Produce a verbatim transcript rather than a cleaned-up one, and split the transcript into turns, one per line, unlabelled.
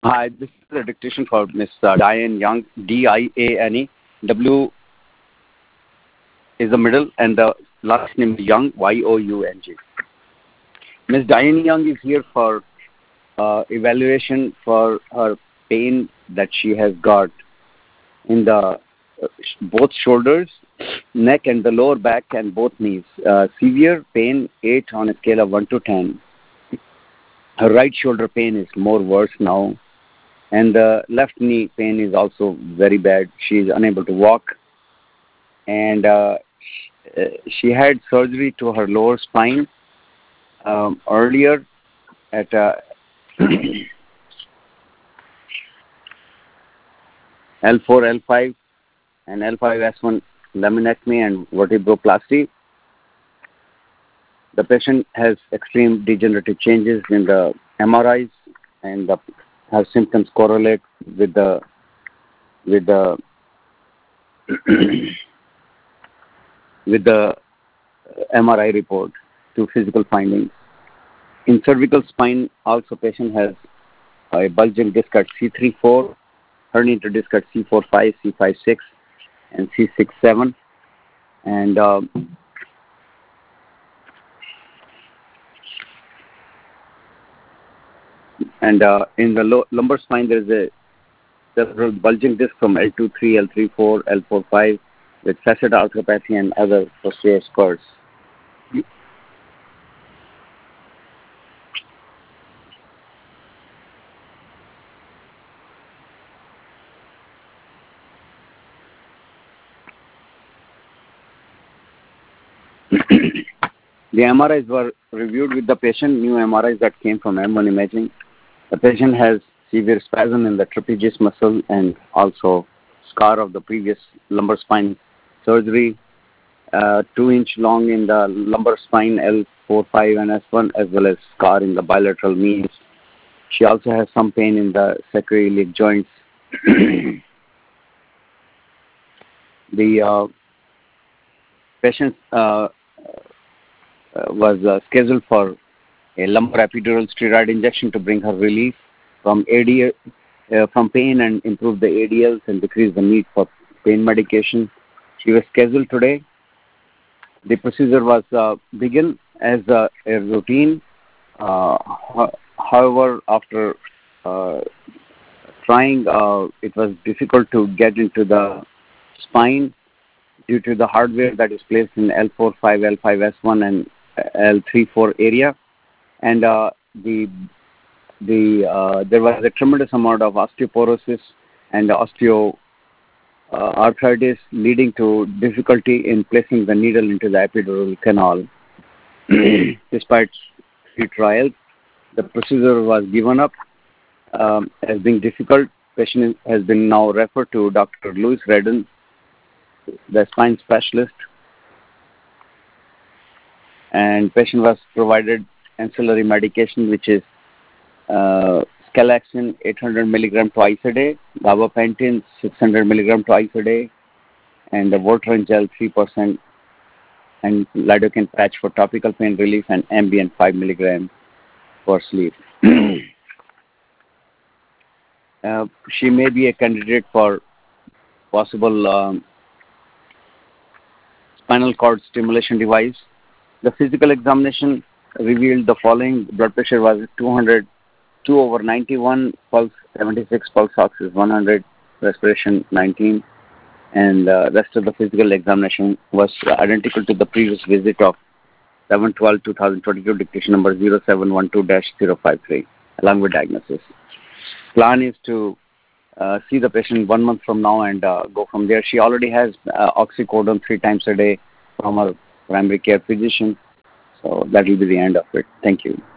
Hi, this is the dictation for Miss uh, Diane Young, D I A N E. W is the middle, and the last name is Young, Y O U N G. Miss Diane Young is here for uh, evaluation for her pain that she has got in the uh, both shoulders, neck, and the lower back and both knees. Uh, severe pain, eight on a scale of one to ten. Her right shoulder pain is more worse now, and the left knee pain is also very bad. She is unable to walk, and uh, she had surgery to her lower spine um, earlier at uh, L four, L five, and L five S one laminectomy and vertebroplasty. The patient has extreme degenerative changes in the M R Is, and the, her symptoms correlate with the with the with the M R I report to physical findings. In cervical spine, also patient has a bulging disc at C three four, herniated disc at C four five, C five six, and C six seven, and um, and uh, in the lo- lumbar spine there is a several bulging disc from L two three, L three four, L four five, with facet arthropathy and other posterior spurs. The M R Is were reviewed with the patient, new M R Is that came from M one imaging. The patient has severe spasm in the trapezius muscle and also scar of the previous lumbar spine surgery, uh, two inch long in the lumbar spine L four five and S one, as well as scar in the bilateral knees. She also has some pain in the sacroiliac joints. The uh, patient uh, uh, was uh, scheduled for a lumbar epidural steroid injection to bring her relief from A D L, uh, from pain and improve the A D Ls and decrease the need for pain medication. She was scheduled today. The procedure was uh, begun as a, a routine. Uh, however, after uh, trying, uh, it was difficult to get into the spine due to the hardware that is placed in L four five, L five S one, and L three four area, and uh, the the uh, there was a tremendous amount of osteoporosis and osteoarthritis, uh, leading to difficulty in placing the needle into the epidural canal. Despite three trials, the procedure was given up um, as being difficult. Patient has been now referred to Doctor Louis Redden, the spine specialist, and patient was provided ancillary medication, which is uh, Scalaxin eight hundred milligram twice a day, gabapentin six hundred milligram twice a day, and the Voteran gel three percent, and lidocaine patch for topical pain relief, and Ambien five milligram for sleep. uh, she may be a candidate for possible um, spinal cord stimulation device. The physical examination revealed the following: blood pressure was two hundred, two over ninety-one, pulse seventy-six, pulse ox is one hundred, respiration nineteen, and the uh, rest of the physical examination was identical to the previous visit of seven twelve twenty twenty-two, dictation number zero seven one two dash zero five three, along with diagnosis. Plan is to uh, see the patient one month from now and uh, go from there. She already has uh, oxycodone three times a day from her primary care physician, so that will be the end of it. Thank you.